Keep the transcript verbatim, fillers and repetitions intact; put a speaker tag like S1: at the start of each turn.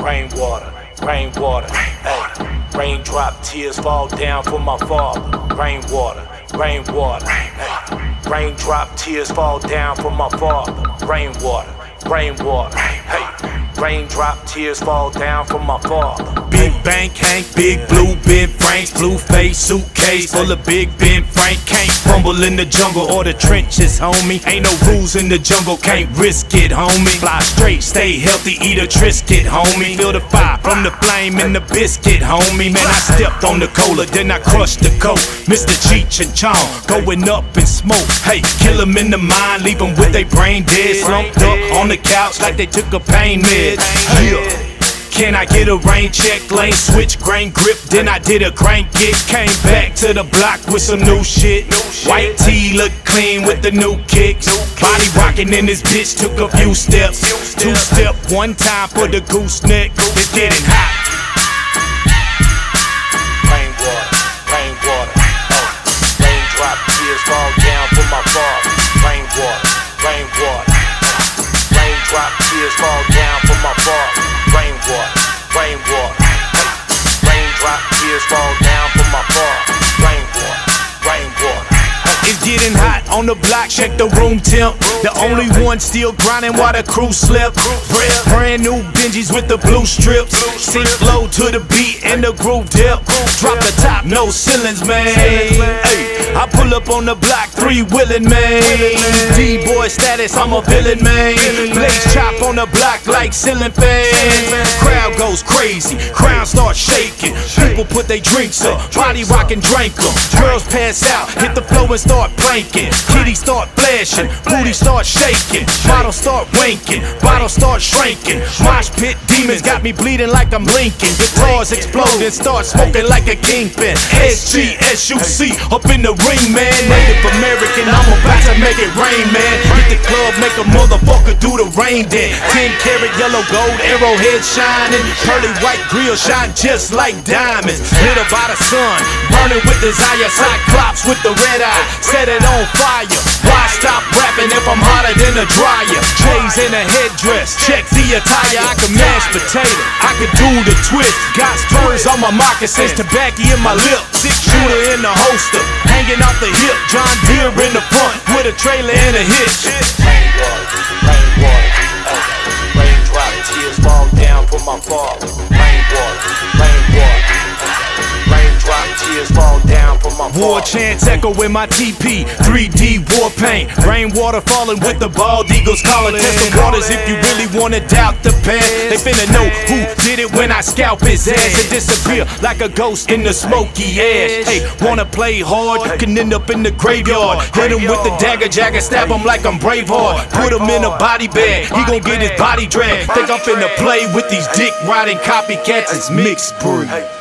S1: Rainwater, rainwater, ay. Raindrop tears fall down for my father. Rainwater, rainwater, ay. Raindrop tears fall down for my father. Rainwater, rainwater, hey. Raindrop tears fall down for my father.
S2: Big Bank Hank, Big Blue Ben Franks, blue face suitcase full of Big Ben Frank. Can't rumble in the jungle or the trenches, homie. Ain't no rules in the jungle, can't risk it, homie. Fly straight, stay healthy, eat a Triscuit, homie. Feel the fire from the flame in the biscuit, homie. Man, I stepped on the cola, then I crushed the coke. Mister Cheech and Chong, going up in smoke. Hey, kill them in the mind, leave them with they brain dead. Slumped up on the couch like they took a pain med. Yeah. Can I get a rain check, lane switch, grain grip, then I did a crank kick. Came back to the block with some new shit. White tee look clean with the new kicks. Body rocking in this bitch, took a few steps. Two step, one time for the gooseneck. It's getting hot.
S1: Rainwater, rainwater, oh. Raindrop tears fall down for my father. Rainwater, rainwater, oh. Raindrop tears fall down for my father. Rainwater, rainwater, hey. Raindrop tears fall down for my father. Rainwater, rainwater, hey.
S2: It's getting hot on the block, check the room temp. The only one still grinding while the crew slept. Brand new Benjis with the blue strips. Sink low to the beat and the groove dip. Drop the top, no ceilings, man. Ay, I pull up on the block, three willin', man. D-boy status, I'm a villain, man. Blaze chop on the block like ceiling fans. Crowd goes crazy, crowd starts shaking. People put their drinks up, body rockin', drink 'em. Girls pass out, hit the floor and start planking. Kitties start flashing, booty start shaking. Bottles start wanking, bottles start shrinking. Mosh pit demons got me bleeding like I'm Lincoln. Guitars explode and start smoking like a kingpin. S G S U C up in the ring, man. Native American, I'm about to make it rain, man. Hit the club, make a motherfucker do the rain dance. Ten karat yellow gold, arrowhead shining. Pearly white grill shine just like diamonds. Lit up by the sun, burning with desire. Cyclops with the red eye, set it on fire. Why stop rapping if I'm hotter than a dryer? J's in a headdress, check the attire. I can mash potato, I can do the twist. Got spurs on my moccasins, tobacco in my lip. Six shooter in the holster, hanging off the hip. John Deere in the front with a trailer and a hitch.
S1: Rainwater, rainwater, oh. Raindrop tears fall down for my father. Rainwater, rainwater, oh. Raindrop tears fall down for my father.
S2: War chants echo in my T P, three D war paint. Rainwater falling with the bald eagles calling. Test the waters if you really wanna doubt the past. They finna know who did it when I scalp his ass and disappear like a ghost in the smoky ash. Hey, wanna play hard, can end up in the graveyard. Hit him with the dagger jacket, stab him like I'm Braveheart. Put him in a body bag, he gon' get his body dragged. Think I'm finna play with these dick riding copycats, it's mixed breed.